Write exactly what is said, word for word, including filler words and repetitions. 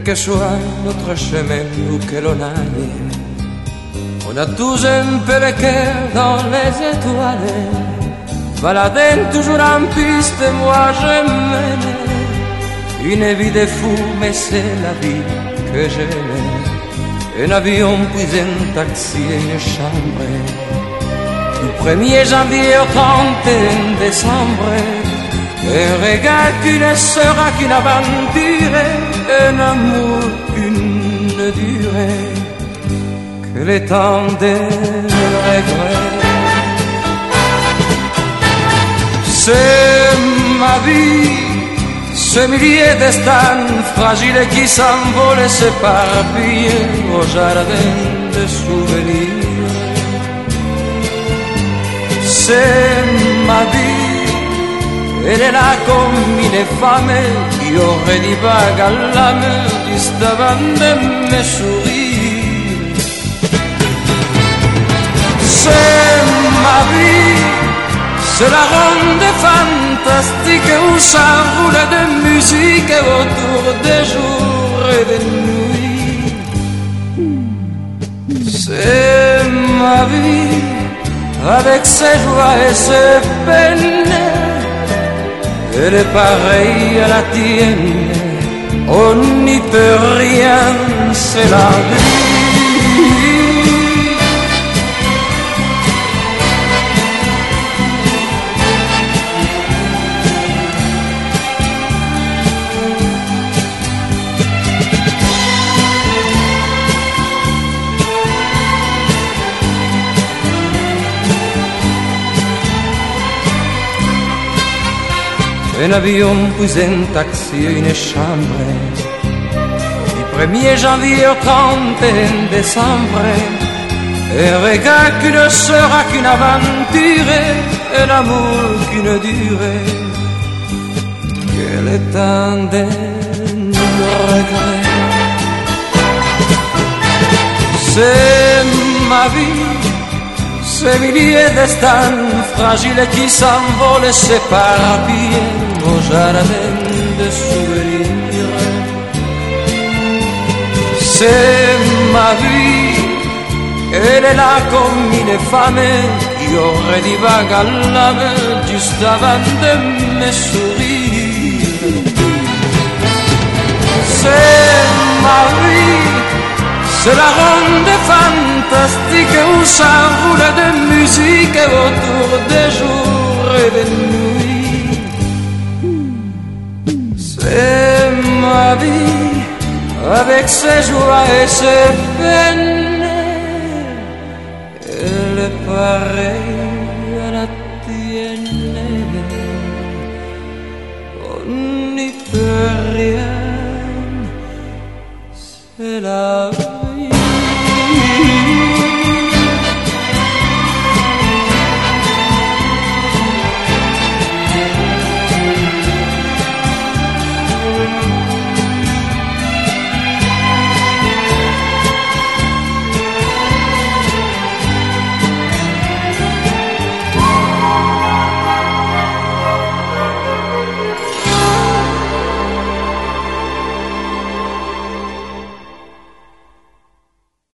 que soit notre chemin où que l'on aille, on a tous un peu le cœur dans les étoiles. Baladant toujours en piste, moi je mène une vie de fou, mais c'est la vie que j'aime. Un avion, puis un taxi et une chambre. Du premier janvier au trente et un décembre, un regard qui ne sera qu'une aventure, un amour qu'une durée, que le temps des regrets. C'est ma vie, ce millier destins fragiles qui s'envolent et s'éparpillent au jardin de souvenirs. C'est ma vie, elle est là comme une femme qui aurait des vagues à l'âme juste avant de me sourire. C'est ma vie, c'est la ronde fantastique où s'enroule de musique autour des jours et des nuits. C'est ma vie, avec ses joies et ses peines, elle est pareille à la tienne, on n'y peut rien, c'est la vie. Un avion, puis un taxi et une chambre. Du premier janvier au trente et un décembre, un regard qui ne sera qu'une aventure, un amour qu'une durée, que le temps des regrets. C'est ma vie, ces milliers destins fragiles qui s'envolent et s'éparpillent au jardin de souvenirs. C'est ma vie, elle est là comme une femme qui aurait des vagues à l'âme juste avant de me sourire. C'est ma vie, c'est la ronde fantastique où s'enroule de musique autour des jours et des nuits. C'est ma vie, avec ses joies et ses peines, elle est pareille